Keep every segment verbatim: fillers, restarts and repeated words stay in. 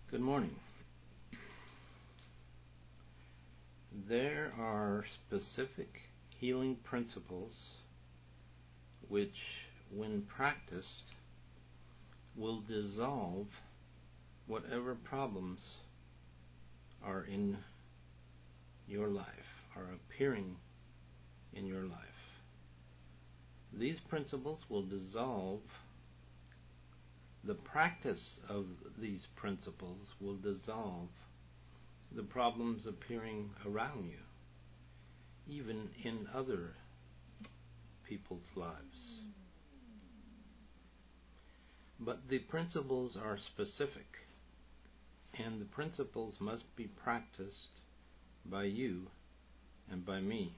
Good morning. There are specific healing principles which, when practiced, will dissolve whatever problems are in your life, are appearing in your life. These principles will dissolve. The practice of these principles will dissolve the problems appearing around you, even in other people's lives. But the principles are specific, and the principles must be practiced by you and by me.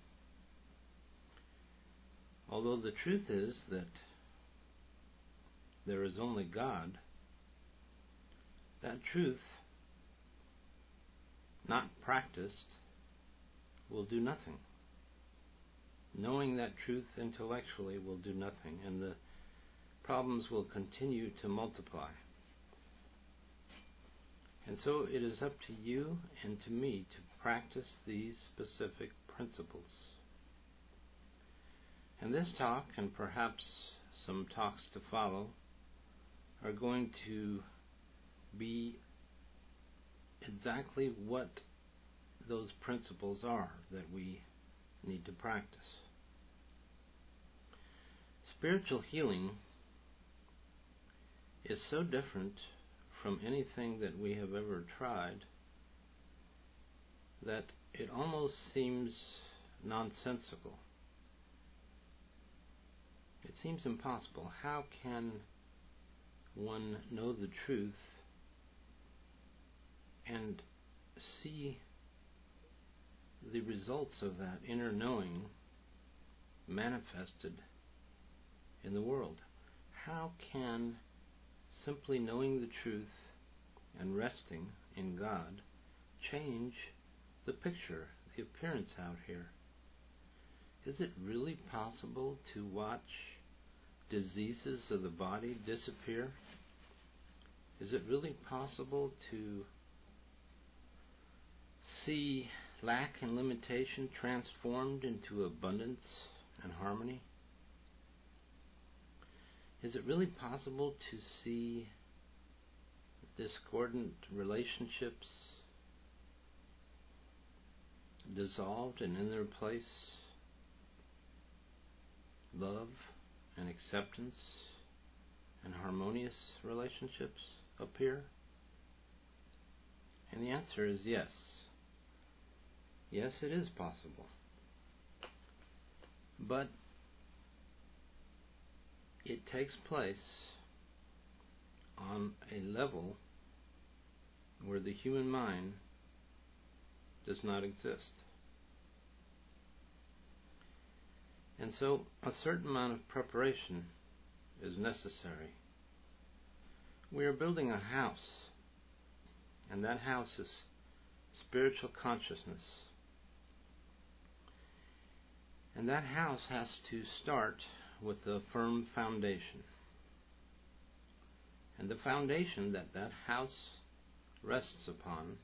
Although the truth is that there is only God, that truth, not practiced, will do nothing. Knowing that truth intellectually will do nothing, and the problems will continue to multiply. And so it is up to you and to me to practice these specific principles. And this talk, and perhaps some talks to follow, are going to be exactly what those principles are that we need to practice. Spiritual healing is so different from anything that we have ever tried that it almost seems nonsensical. It seems impossible. How can one know the truth and see the results of that inner knowing manifested in the world? How can simply knowing the truth and resting in God change the picture, the appearance out here? Is it really possible to watch diseases of the body disappear? Is it really possible to see lack and limitation transformed into abundance and harmony? Is it really possible to see discordant relationships dissolved and in their place love and acceptance and harmonious relationships appear? And the answer is yes. Yes, it is possible. But it takes place on a level where the human mind does not exist. And so a certain amount of preparation is necessary. We are building a house, and that house is spiritual consciousness. And that house has to start with a firm foundation. And the foundation that that house rests upon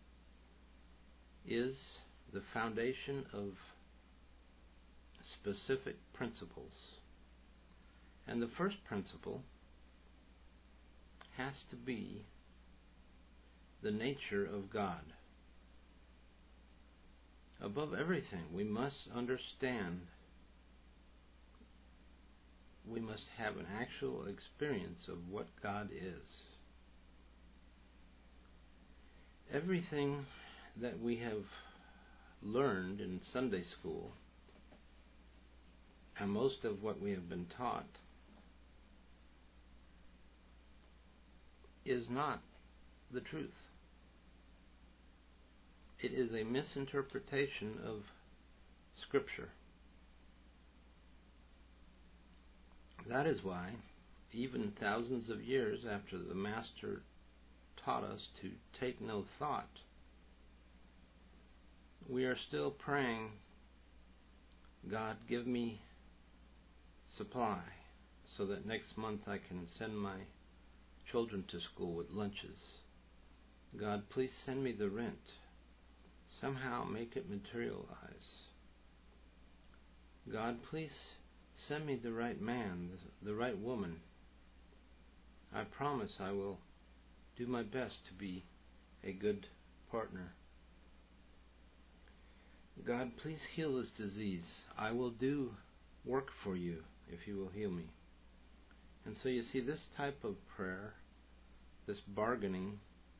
is the foundation of specific principles. And the first principle has to be the nature of God. Above everything, we must understand, we must have an actual experience of what God is. Everything that we have learned in Sunday school, and most of what we have been taught, is not the truth. It is a misinterpretation of Scripture. That is why, even thousands of years after the Master taught us to take no thought, we are still praying, God, give me supply so that next month I can send my children to school with lunches. God, please send me the rent. Somehow make it materialize. God, please send me the right man, the right woman. I promise I will do my best to be a good partner. God, please heal this disease. I will do work for you if you will heal me. And so you see, this type of prayer, this bargaining,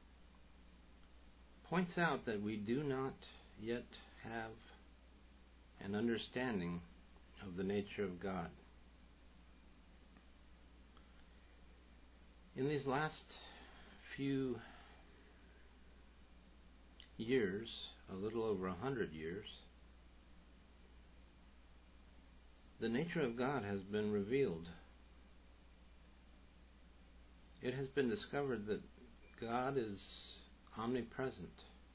points out that we do not yet have an understanding of the nature of God. In these last few years, a little over a hundred years, the nature of God has been revealed. It has been discovered that God is omnipresent.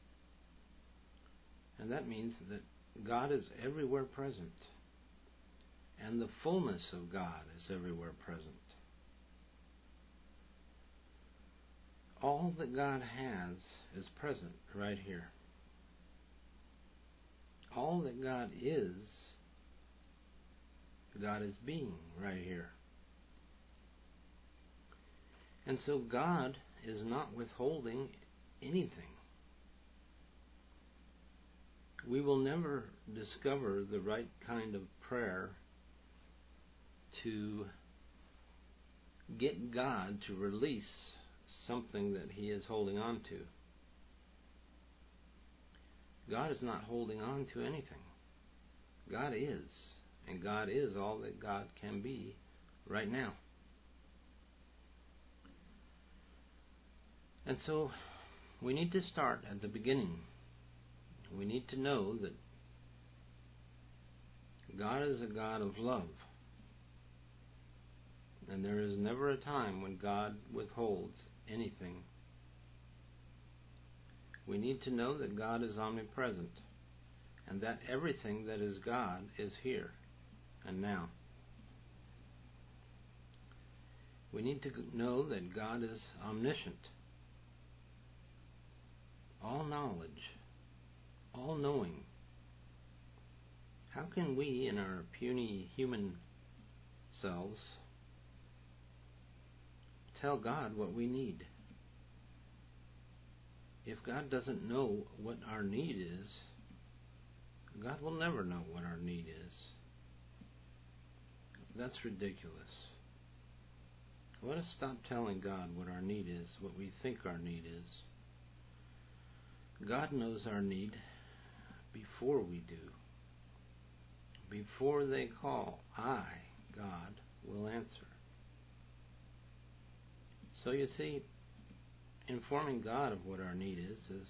And that means that God is everywhere present. And the fullness of God is everywhere present. All that God has is present right here. All that God is, God is being right here. And so God is not withholding anything. We will never discover the right kind of prayer to get God to release something that He is holding on to. God is not holding on to anything. God is, and God is all that God can be right now. And so we need to start at the beginning. We need to know that God is a God of love. And there is never a time when God withholds anything. We need to know that God is omnipresent, and that everything that is God is here and now. We need to know that God is omniscient, all knowledge, all knowing. How can we, in our puny human selves, tell God what we need? If God doesn't know what our need is, God will never know what our need is. That's ridiculous. Let us stop telling God what our need is, what we think our need is. God knows our need before we do. Before they call, I, God, will answer. So you see, informing God of what our need is is,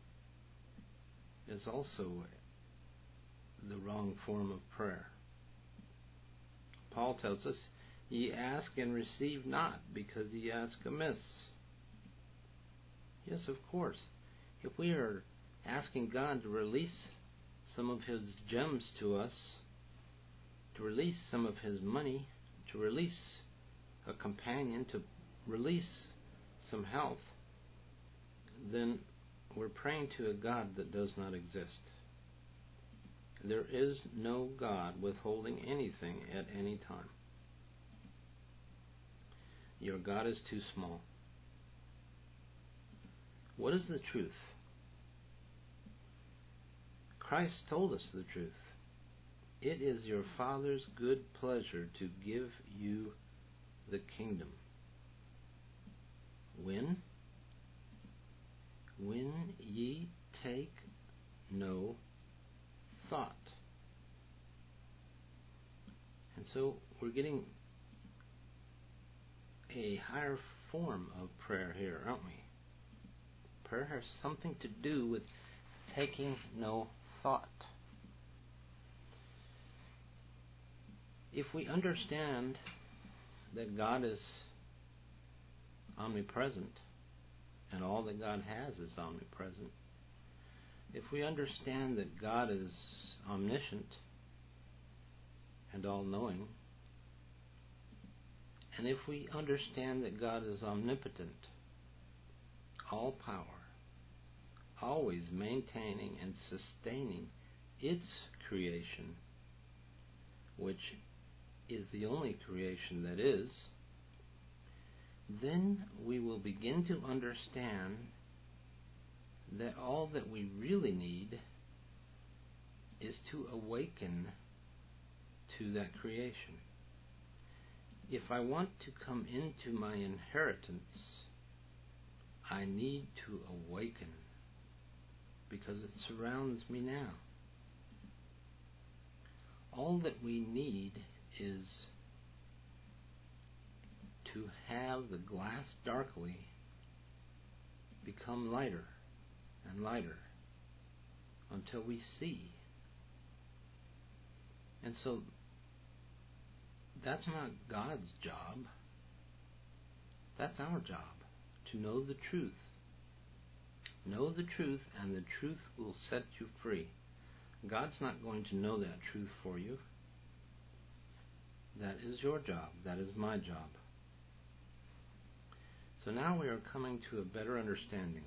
is also the wrong form of prayer. Paul tells us, ye ask and receive not, because ye ask amiss. Yes, of course. If we are asking God to release some of His gems to us, to release some of His money, to release a companion, to release some health, then we're praying to a God that does not exist. There is no God withholding anything at any time. Your God is too small. What is the truth? Christ told us the truth. It is your Father's good pleasure to give you the kingdom. When? When ye take no thought. And so we're getting a higher form of prayer here, aren't we? Prayer has something to do with taking no thought. If we understand that God is omnipresent, and all that God has is omnipresent, if we understand that God is omniscient and all-knowing, and if we understand that God is omnipotent, all power, always maintaining and sustaining its creation, which is the only creation that is, then we will begin to understand that all that we really need is to awaken to that creation. If I want to come into my inheritance, I need to awaken, because it surrounds me now. All that we need is to have the glass darkly become lighter and lighter until we see. And so that's not God's job. That's our job, to know the truth. Know the truth, and the truth will set you free. God's not going to know that truth for you. That is your job. That is my job. So now we are coming to a better understanding.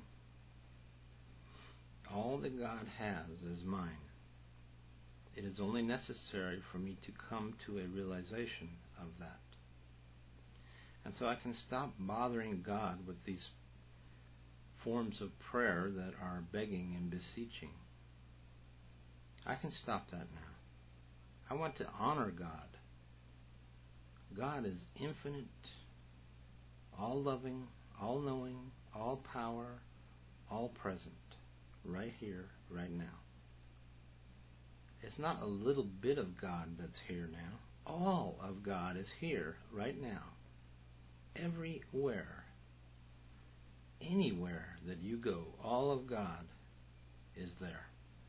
All that God has is mine. It is only necessary for me to come to a realization of that. And so I can stop bothering God with these forms of prayer that are begging and beseeching. I can stop that now. I want to honor God. God is infinite, all-loving, all-knowing, all-power, all-present, right here, right now. It's not a little bit of God that's here now. All of God is here right now. Everywhere. Anywhere that you go, all of God is there.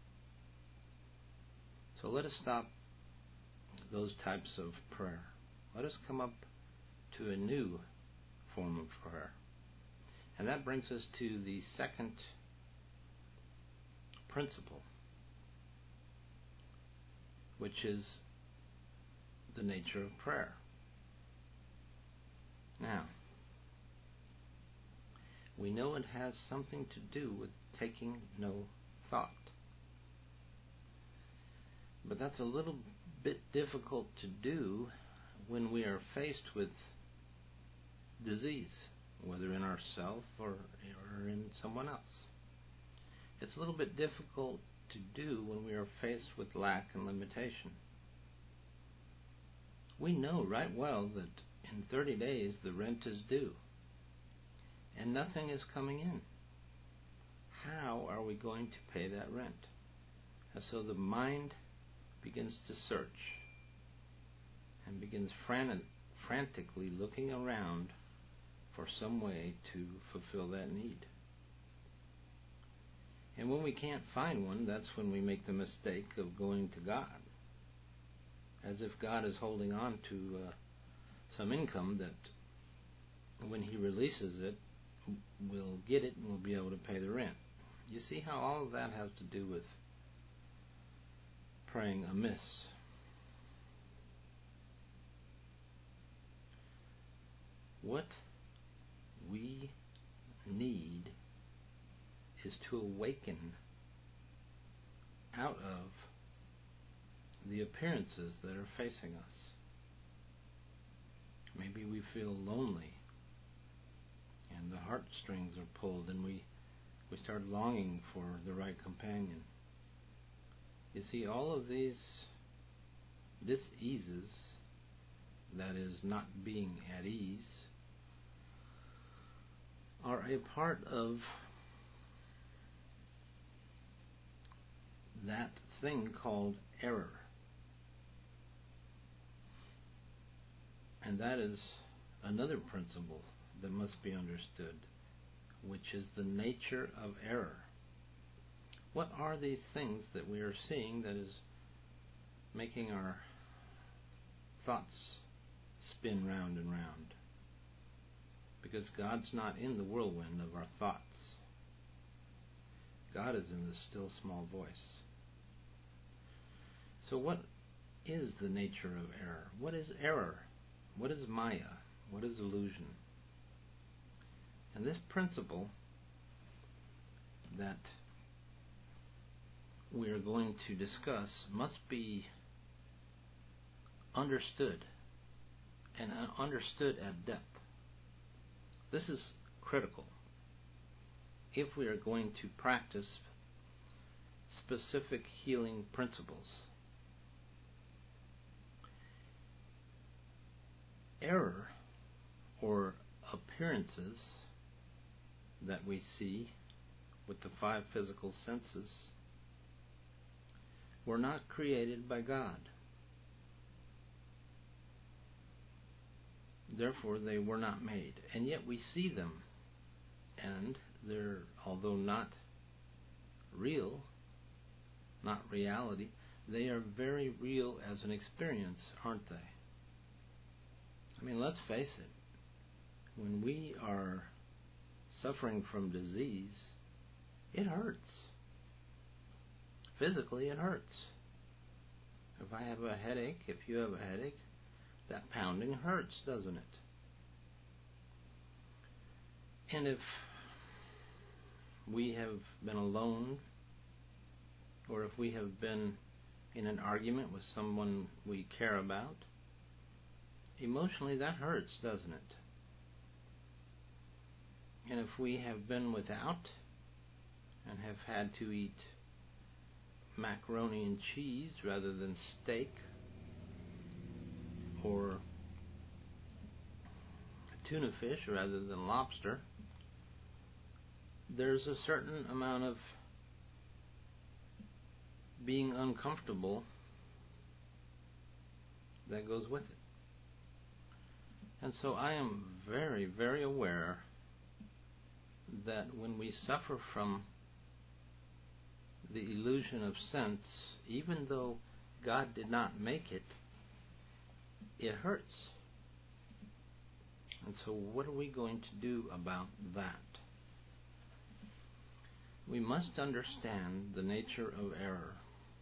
So let us stop those types of prayer. Let us come up to a new form of prayer. And that brings us to the second principle, which is the nature of prayer. Now, we know it has something to do with taking no thought. But that's a little bit difficult to do when we are faced with disease, whether in ourselves or, or in someone else. It's a little bit difficult to do when we are faced with lack and limitation. We know right well that in thirty days the rent is due and nothing is coming in. How are we going to pay that rent? And so the mind begins to search and begins frantic, frantically looking around for some way to fulfill that need. And when we can't find one, that's when we make the mistake of going to God, as if God is holding on to uh, some income that when He releases it, we'll get it and we'll be able to pay the rent. You see how all of that has to do with praying amiss. What we need is to awaken out of the appearances that are facing us. Maybe we feel lonely and the heartstrings are pulled and we, we start longing for the right companion. You see, all of these diseases, that is, not being at ease, are a part of that thing called error. And that is another principle that must be understood, which is the nature of error. What are these things that we are seeing that is making our thoughts spin round and round? Because God's not in the whirlwind of our thoughts. God is in the still small voice. So what is the nature of error? What is error? What is Maya? What is illusion? And this principle that we are going to discuss must be understood, and understood at depth. This is critical if we are going to practice specific healing principles. Error, or appearances that we see with the five physical senses, were not created by God. Therefore, they were not made. And yet we see them, and they're, although not real, not reality, they are very real as an experience, aren't they? I mean, let's face it. When we are suffering from disease, it hurts. Physically, it hurts. If I have a headache, if you have a headache, that pounding hurts, doesn't it? And if we have been alone, or if we have been in an argument with someone we care about, emotionally that hurts, doesn't it? And if we have been without and have had to eat macaroni and cheese rather than steak, or tuna fish rather than lobster, there's a certain amount of being uncomfortable that goes with it. And so I am very, very aware that when we suffer from the illusion of sense, even though God did not make it, it hurts. And so what are we going to do about that? We must understand the nature of error.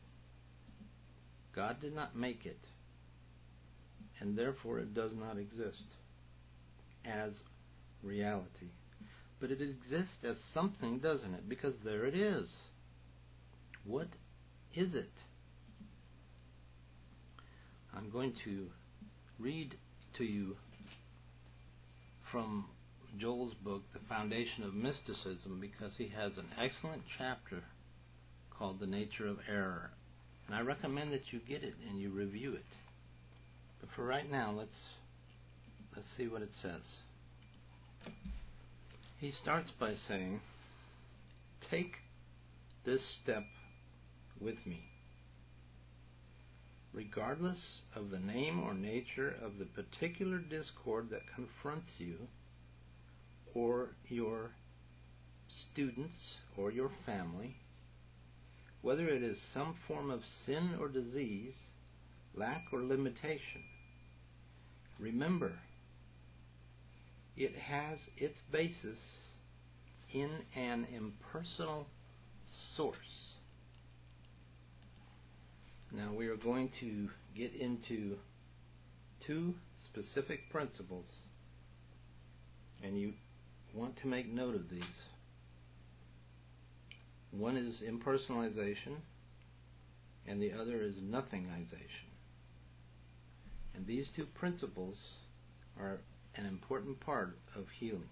God did not make it, and therefore it does not exist as reality. But it exists as something, doesn't it? Because there it is. What is it? I'm going to read to you from Joel's book, The Foundation of Mysticism, because he has an excellent chapter called The Nature of Error. And I recommend that you get it and you review it. But for right now, let's let's see what it says. He starts by saying, "Take this step with me. Regardless of the name or nature of the particular discord that confronts you, or your students, or your family, whether it is some form of sin or disease, lack or limitation, remember, it has its basis in an impersonal source." Now we are going to get into two specific principles, and you want to make note of these. One is impersonalization, and the other is nothingization. And these two principles are an important part of healing.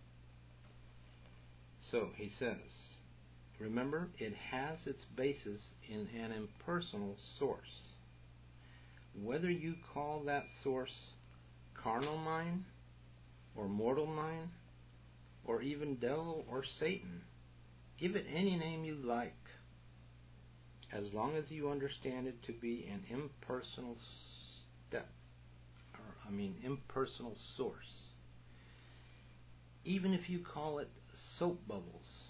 So he says, remember, it has its basis in an impersonal source. Whether you call that source carnal mind, or mortal mind, or even devil or Satan, give it any name you like, as long as you understand it to be an impersonal step, or I mean impersonal source. Even if you call it soap bubbles,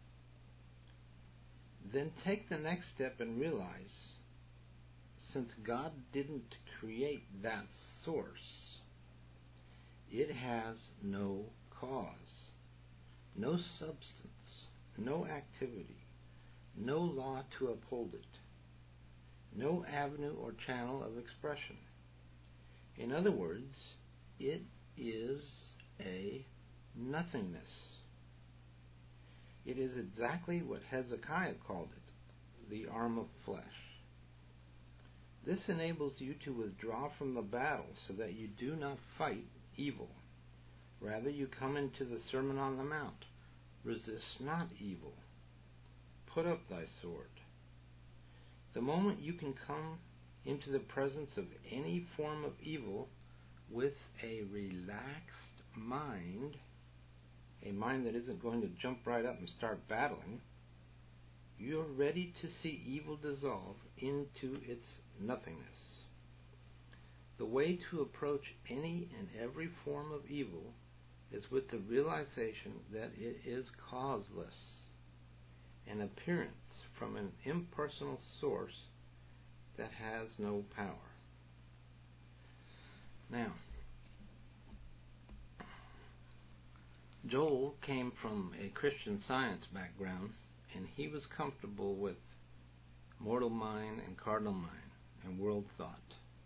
then take the next step and realize, since God didn't create that source, it has no cause, no substance, no activity, no law to uphold it, no avenue or channel of expression. In other words, it is a nothingness. It is exactly what Hezekiah called it, the arm of flesh. This enables you to withdraw from the battle so that you do not fight evil. Rather, you come into the Sermon on the Mount. Resist not evil. Put up thy sword. The moment you can come into the presence of any form of evil with a relaxed mind, a mind that isn't going to jump right up and start battling, you're ready to see evil dissolve into its nothingness. The way to approach any and every form of evil is with the realization that it is causeless, an appearance from an impersonal source that has no power. Now, Joel came from a Christian Science background, and he was comfortable with mortal mind and cardinal mind and world thought.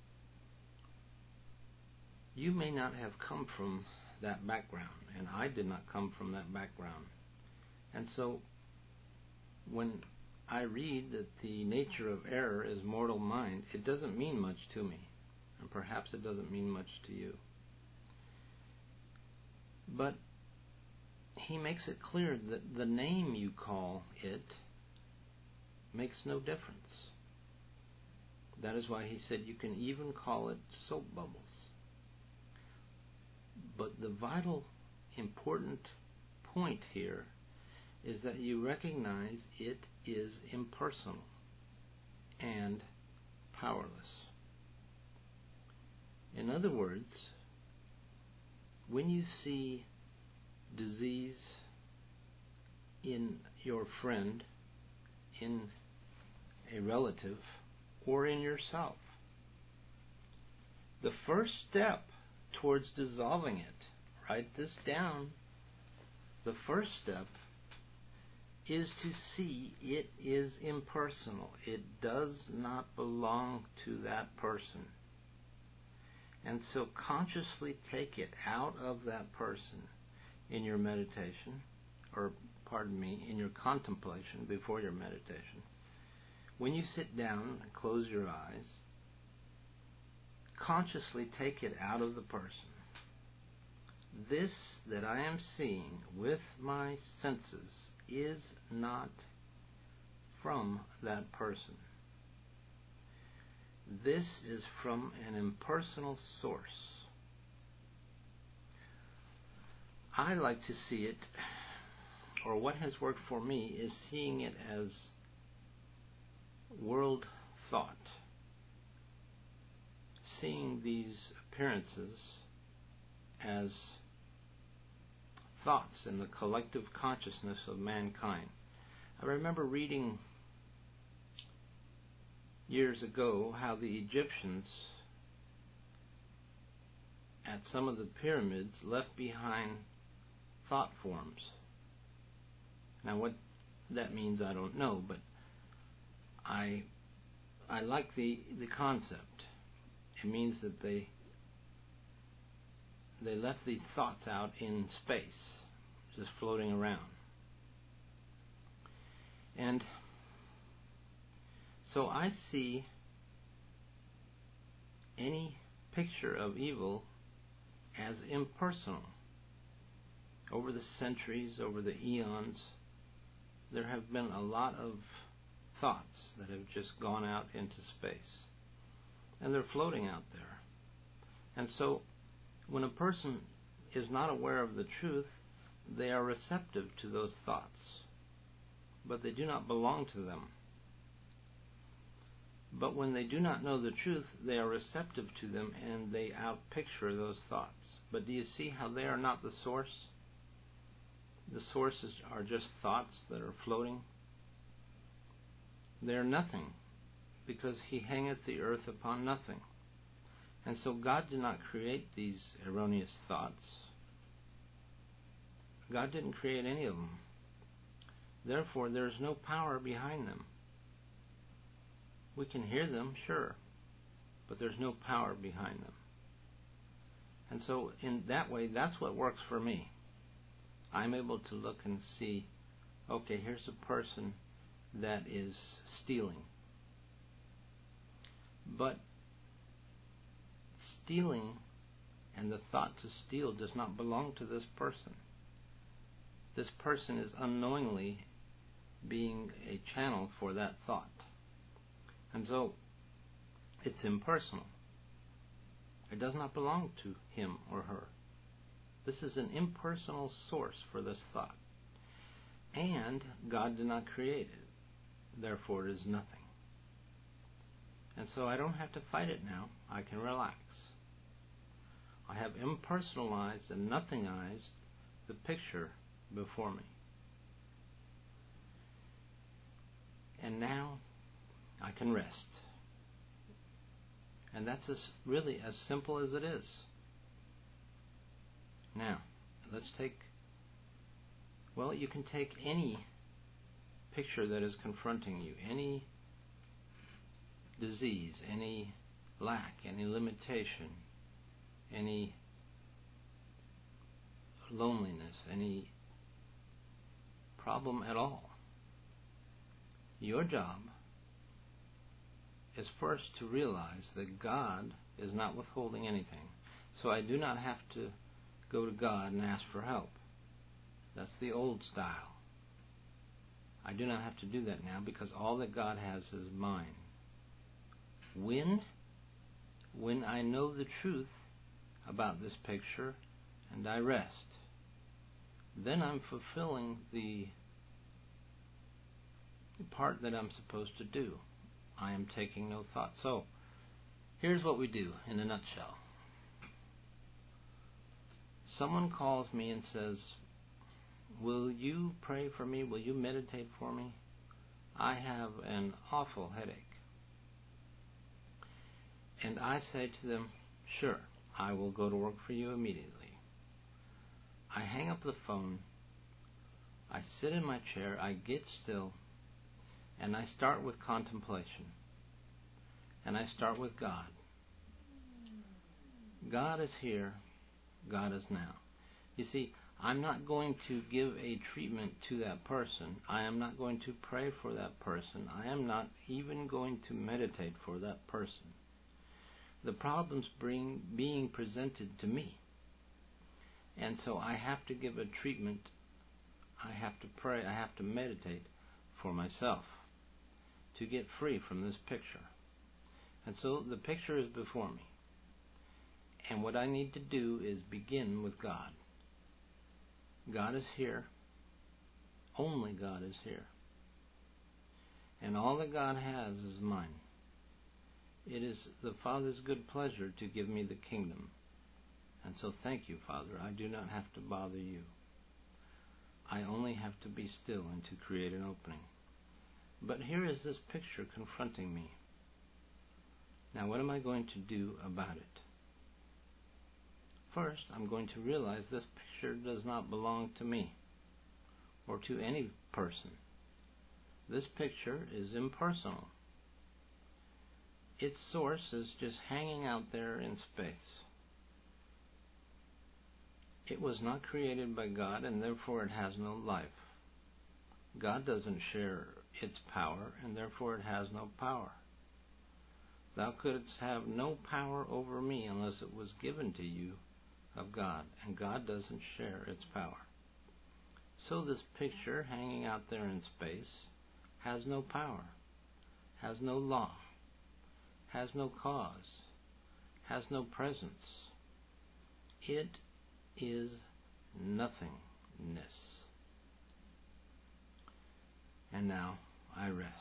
You may not have come from that background, and I did not come from that background. And so, when I read that the nature of error is mortal mind, it doesn't mean much to me, and perhaps it doesn't mean much to you. But he makes it clear that the name you call it makes no difference. That is why he said you can even call it soap bubbles. But the vital, important point here is that you recognize it is impersonal and powerless. In other words, when you see disease in your friend, in a relative, or in yourself, the first step towards dissolving it, write this down, the first step is to see it is impersonal. It does not belong to that person. And so consciously take it out of that person in your meditation, or pardon me, in your contemplation before your meditation. When you sit down and close your eyes, consciously take it out of the person. This that I am seeing with my senses is not from that person. This is from an impersonal source. I like to see it, or what has worked for me is seeing it as world thought. Seeing these appearances as thoughts in the collective consciousness of mankind. I remember reading years ago how the Egyptians at some of the pyramids left behind thought forms. Now what that means I don't know, but I I like the, the concept. It means that they they left these thoughts out in space, just floating around. And so I see any picture of evil as impersonal. Over the centuries, over the eons, there have been a lot of thoughts that have just gone out into space. And they're floating out there. And so, when a person is not aware of the truth, they are receptive to those thoughts. But they do not belong to them. But when they do not know the truth, they are receptive to them and they outpicture those thoughts. But do you see how they are not the source? The sources are just thoughts that are floating. They are nothing, because he hangeth the earth upon nothing. And so God did not create these erroneous thoughts. God didn't create any of them. Therefore, there is no power behind them. We can hear them, sure, but there's no power behind them. And so in that way, that's what works for me. I'm able to look and see, okay, here's a person that is stealing. But stealing and the thought to steal does not belong to this person. This person is unknowingly being a channel for that thought. And so it's impersonal. It does not belong to him or her. This is an impersonal source for this thought. And God did not create it. Therefore, it is nothing. And so I don't have to fight it now. I can relax. I have impersonalized and nothingized the picture before me. And now I can rest. And that's as really as simple as it is. Now, let's take, well, you can take any picture that is confronting you, any disease, any lack, any limitation, any loneliness, any problem at all. Your job is first to realize that God is not withholding anything. So I do not have to go to God and ask for help. That's the old style. I do not have to do that now because all that God has is mine. When? When I know the truth about this picture and I rest, then I'm fulfilling the part that I'm supposed to do. I am taking no thought. So, here's what we do in a nutshell. Someone calls me and says, will you pray for me? Will you meditate for me? I have an awful headache. And I say to them, sure, I will go to work for you immediately. I hang up the phone, I sit in my chair, I get still, and I start with contemplation. And I start with God. God is here, God is now. You see, I'm not going to give a treatment to that person. I am not going to pray for that person. I am not even going to meditate for that person. The problem's bring, being presented to me. And so I have to give a treatment. I have to pray. I have to meditate for myself to get free from this picture. And so the picture is before me. And what I need to do is begin with God. God is here. Only God is here. And all that God has is mine. It is the Father's good pleasure to give me the kingdom. And so thank you, Father. I do not have to bother you. I only have to be still and to create an opening. But here is this picture confronting me. Now what am I going to do about it? First, I'm going to realize this picture does not belong to me or to any person. This picture is impersonal. Its source is just hanging out there in space. It was not created by God, and therefore it has no life. God doesn't share its power, and therefore it has no power. Thou couldst have no power over me unless it was given to you of God, and God doesn't share its power. So this picture hanging out there in space has no power, has no law, has no cause, has no presence. It is nothingness. And now I rest.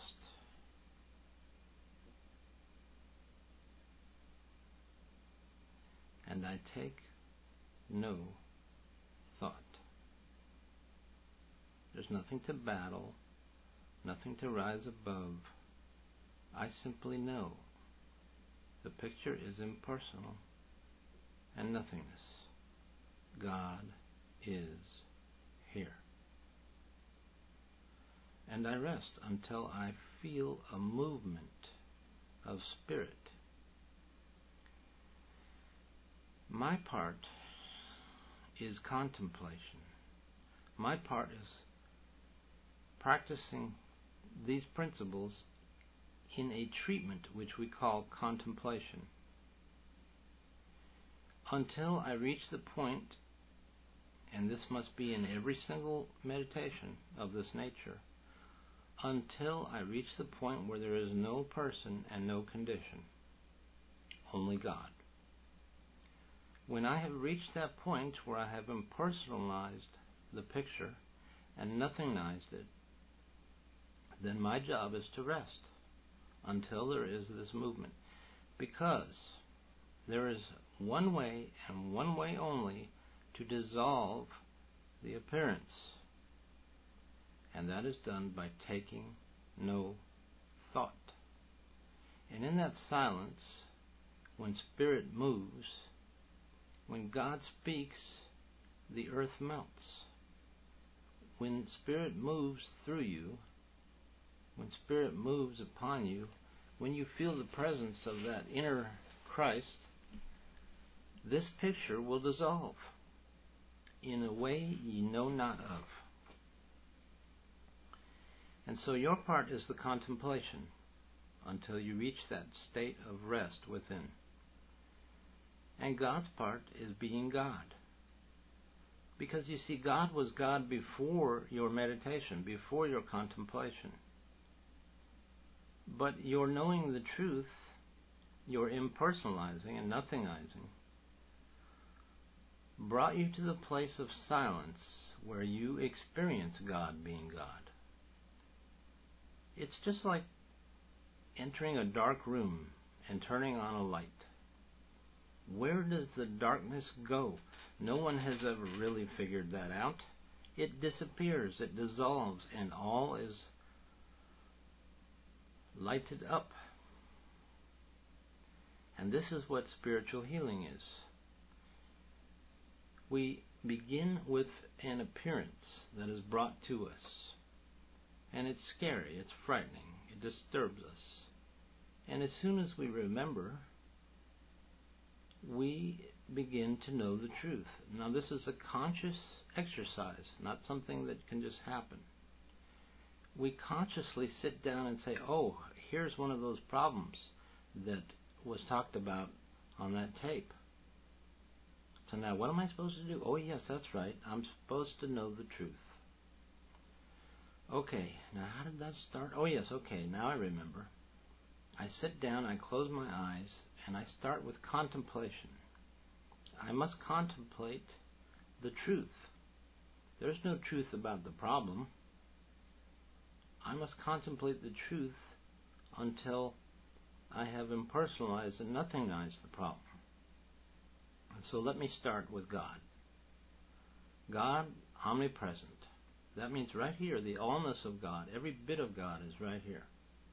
And I take no thought. There's nothing to battle, nothing to rise above. I simply know the picture is impersonal and nothingness. God is here. And I rest until I feel a movement of spirit. My part is contemplation. My part is practicing these principles in a treatment which we call contemplation. Until I reach the point, and this must be in every single meditation of this nature, until I reach the point where there is no person and no condition, only God. When I have reached that point where I have impersonalized the picture and nothingized it, then my job is to rest until there is this movement. Because there is one way and one way only to dissolve the appearance, and that is done by taking no thought. And in that silence, when Spirit moves, when God speaks, the earth melts. When Spirit moves through you, when Spirit moves upon you, when you feel the presence of that inner Christ, this picture will dissolve in a way ye know not of. And so your part is the contemplation until you reach that state of rest within. And God's part is being God. Because you see, God was God before your meditation, before your contemplation. But your knowing the truth, your impersonalizing and nothingizing, brought you to the place of silence where you experience God being God. It's just like entering a dark room and turning on a light. Where does the darkness go? No one has ever really figured that out. It disappears, it dissolves, and all is lighted up. And this is what spiritual healing is. We begin with an appearance that is brought to us. And it's scary, it's frightening, it disturbs us. And as soon as we remember, we begin to know the truth. Now this is a conscious exercise, not something that can just happen. We consciously sit down and say, oh, here's one of those problems that was talked about on that tape. So now what am I supposed to do? Oh yes, that's right, I'm supposed to know the truth. Okay, now how did that start? Oh yes, okay, now I remember. I sit down, I close my eyes, and I start with contemplation. I must contemplate the truth. There's no truth about the problem. I must contemplate the truth until I have impersonalized and nothingized the problem. And so let me start with God. God, omnipresent. That means right here, the allness of God, every bit of God is right here.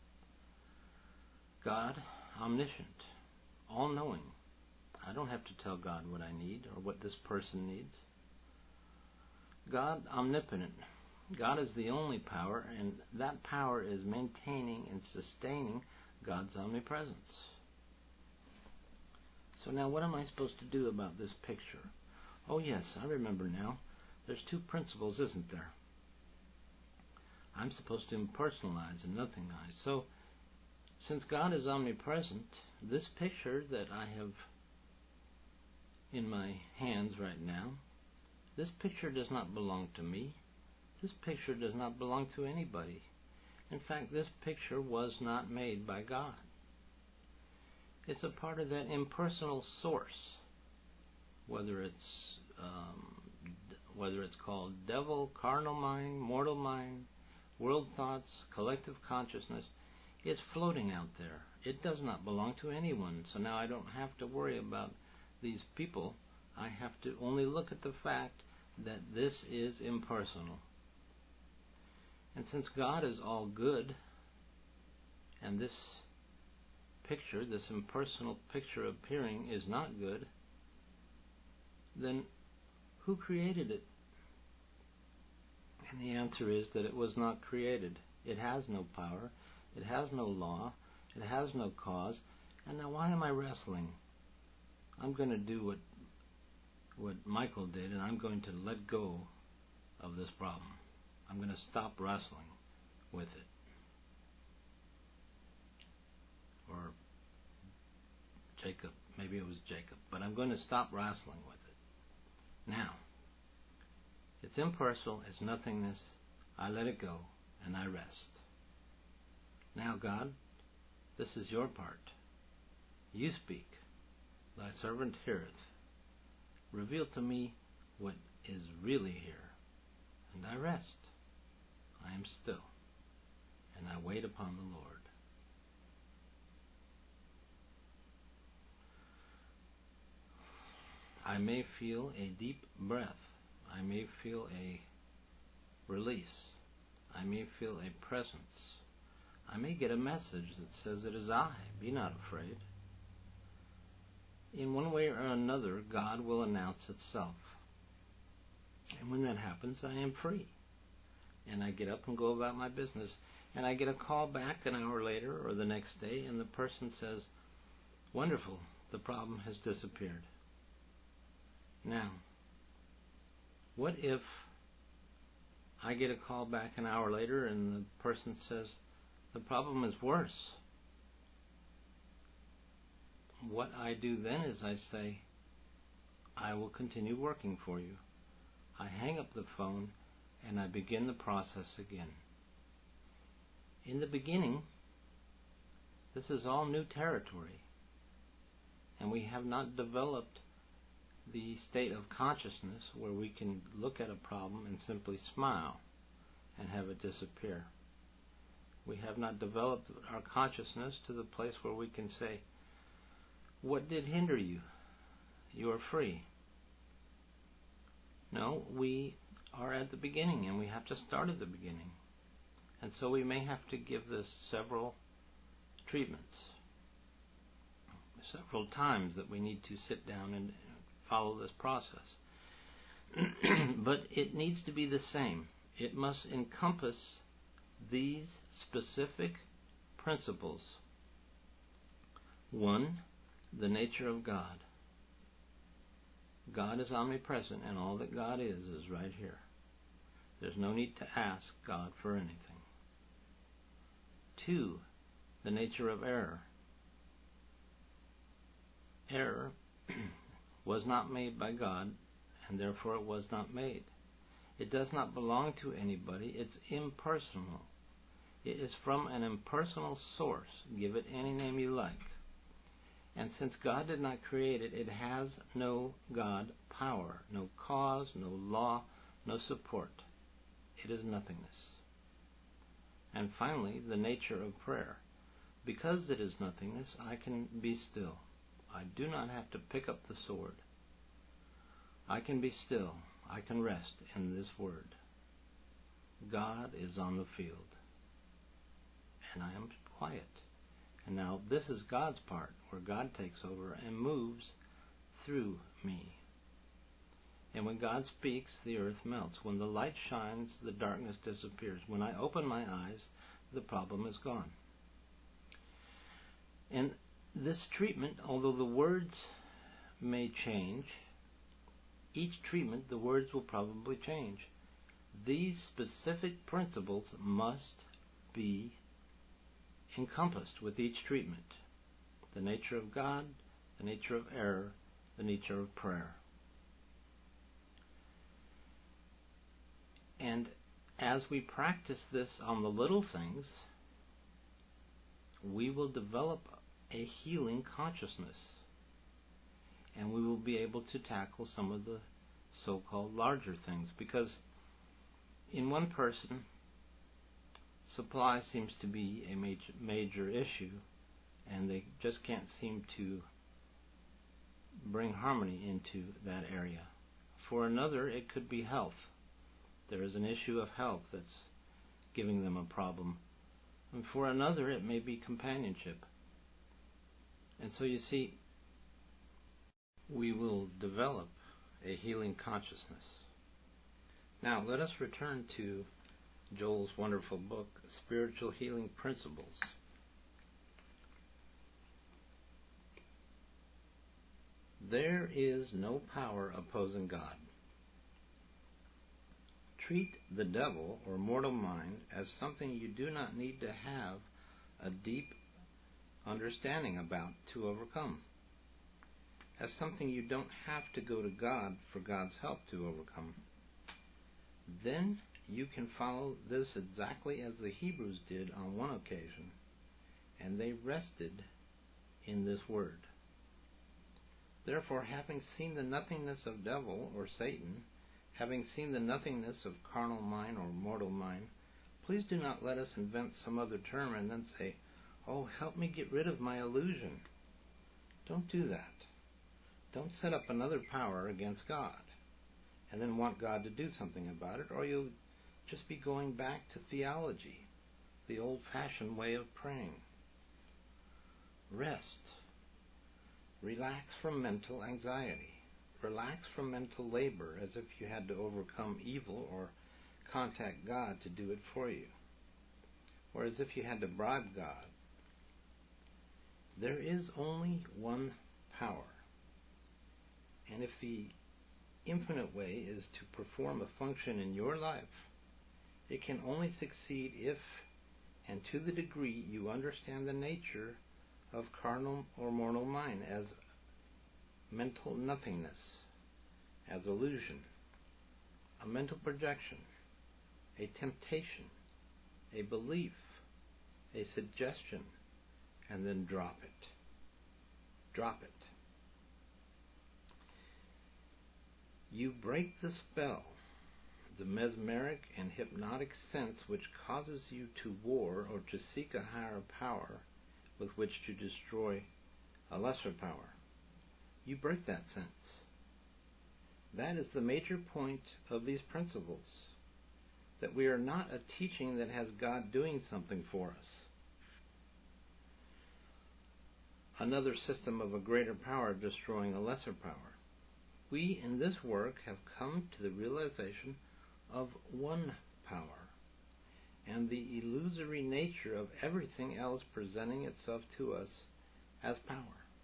God, omniscient, all-knowing. I don't have to tell God what I need or what this person needs. God, omnipotent. God is the only power, and that power is maintaining and sustaining God's omnipresence. So now what am I supposed to do about this picture? Oh yes, I remember now. There's two principles, isn't there? I'm supposed to impersonalize and nothingize. So, since God is omnipresent, this picture that I have in my hands right now, this picture does not belong to me. This picture does not belong to anybody. In fact, this picture was not made by God. It's a part of that impersonal source, whether it's um, whether it's called devil, carnal mind, mortal mind, world thoughts, collective consciousness. It's floating out there. It does not belong to anyone. So now I don't have to worry about these people. I have to only look at the fact that this is impersonal. And since God is all good, and this picture, this impersonal picture appearing is not good, then who created it? And the answer is that it was not created. It has no power. It has no law. It has no cause. And now why am I wrestling? I'm going to do what what Michael did, and I'm going to let go of this problem. I'm going to stop wrestling with it. or Jacob, maybe it was Jacob, but I'm going to stop wrestling with it. Now, it's impersonal, it's nothingness. I let it go, and I rest. Now, God, this is your part. You speak. Thy servant heareth. Reveal to me what is really here, and I rest. I am still, and I wait upon the Lord. I may feel a deep breath. I may feel a release. I may feel a presence. I may get a message that says, it is I, be not afraid. In one way or another, God will announce itself. And when that happens, I am free. And I get up and go about my business. And I get a call back an hour later or the next day, and the person says, wonderful, the problem has disappeared. Now, what if I get a call back an hour later and the person says, the problem is worse? What I do then is I say, I will continue working for you. I hang up the phone and I begin the process again. In the beginning, this is all new territory, and we have not developed the state of consciousness where we can look at a problem and simply smile and have it disappear. We have not developed our consciousness to the place where we can say, what did hinder you? You are free. No, we are at the beginning, and we have to start at the beginning. And so we may have to give this several treatments, several times that we need to sit down and follow this process. But it needs to be the same. It must encompass these specific principles. One, the nature of God. God is omnipresent, and all that God is is right here. There's no need to ask God for anything. Two, the nature of error. Error was not made by God, and therefore it was not made. It does not belong to anybody. It's impersonal. It is from an impersonal source. Give it any name you like. And since God did not create it, it has no God power, no cause, no law, no support. It is nothingness. And finally, the nature of prayer. Because it is nothingness, I can be still. I do not have to pick up the sword. I can be still. I can rest in this word. God is on the field. And I am quiet. And now this is God's part, where God takes over and moves through me. And when God speaks, the earth melts. When the light shines, the darkness disappears. When I open my eyes, the problem is gone. And this treatment, although the words may change, each treatment, the words will probably change. These specific principles must be encompassed with each treatment. The nature of God, the nature of error, the nature of prayer. And as we practice this on the little things, we will develop a healing consciousness. And we will be able to tackle some of the so-called larger things. Because in one person, supply seems to be a major, major issue, and they just can't seem to bring harmony into that area. For another, it could be health. There is an issue of health that's giving them a problem. And for another, it may be companionship. And so you see, we will develop a healing consciousness. Now, let us return to Joel's wonderful book, Spiritual Healing Principles. There is no power opposing God. Treat the devil or mortal mind as something you do not need to have a deep understanding about to overcome, as something you don't have to go to God for God's help to overcome. Then you can follow this exactly as the Hebrews did on one occasion, and they rested in this word. Therefore, having seen the nothingness of devil or Satan, having seen the nothingness of carnal mind or mortal mind, please do not let us invent some other term and then say, "Oh, help me get rid of my illusion." Don't do that. Don't set up another power against God and then want God to do something about it, or you'll just be going back to theology, the old-fashioned way of praying. Rest. Relax from mental anxiety. Relax from mental labor as if you had to overcome evil or contact God to do it for you, or as if you had to bribe God. There is only one power, and if the infinite way is to perform a function in your life, it can only succeed if and to the degree you understand the nature of carnal or mortal mind as mental nothingness, as illusion, a mental projection, a temptation, a belief, a suggestion, and then drop it. Drop it. You break the spell, the mesmeric and hypnotic sense which causes you to war or to seek a higher power with which to destroy a lesser power. You break that sense. That is the major point of these principles, that we are not a teaching that has God doing something for us, another system of a greater power destroying a lesser power. We in this work have come to the realization of one power and the illusory nature of everything else presenting itself to us as power.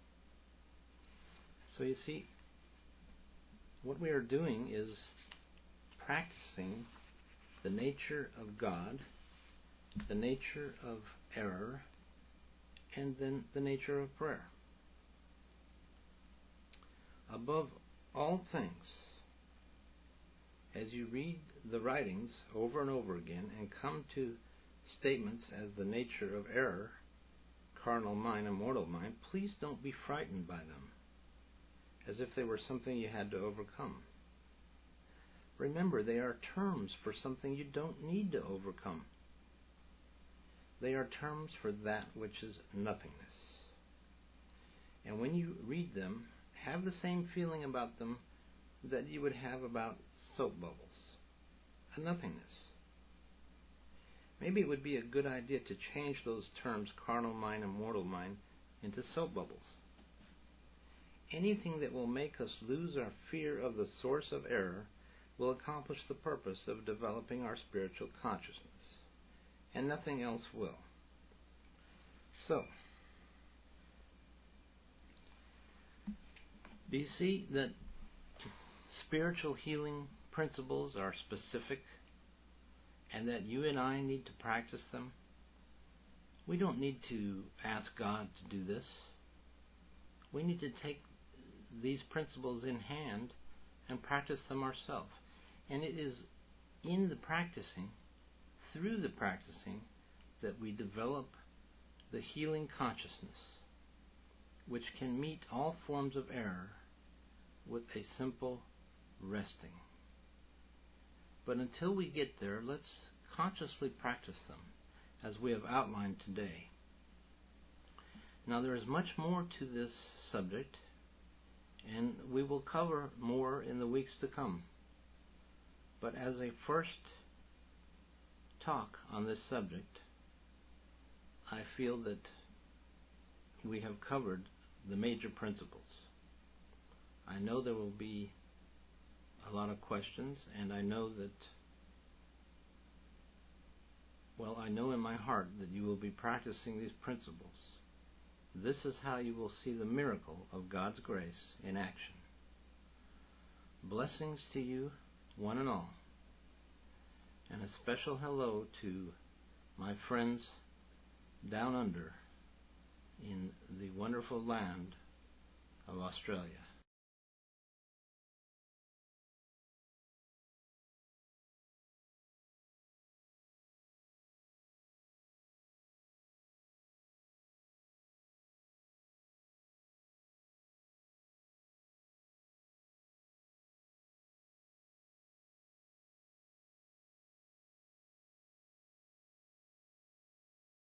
So you see, what we are doing is practicing the nature of God, the nature of error, and then the nature of prayer. Above all things, as you read the writings over and over again and come to statements as the nature of error, carnal mind and mortal mind, please don't be frightened by them, as if they were something you had to overcome. Remember, they are terms for something you don't need to overcome. They are terms for that which is nothingness. And when you read them, have the same feeling about them that you would have about soap bubbles, a nothingness. Maybe it would be a good idea to change those terms, carnal mind and mortal mind, into soap bubbles. Anything that will make us lose our fear of the source of error will accomplish the purpose of developing our spiritual consciousness, and nothing else will. So, do you see that spiritual healing principles are specific and that you and I need to practice them? We don't need to ask God to do this. We need to take these principles in hand and practice them ourselves. And it is in the practicing, through the practicing, that we develop the healing consciousness, which can meet all forms of error with a simple resting. But until we get there, let's consciously practice them, as we have outlined today. Now, there is much more to this subject, and we will cover more in the weeks to come. But as a first talk on this subject, I feel that we have covered the major principles. I know there will be a lot of questions, and I know that, well, I know in my heart that you will be practicing these principles. This is how you will see the miracle of God's grace in action. Blessings to you, one and all, and a special hello to my friends down under in the wonderful land of Australia.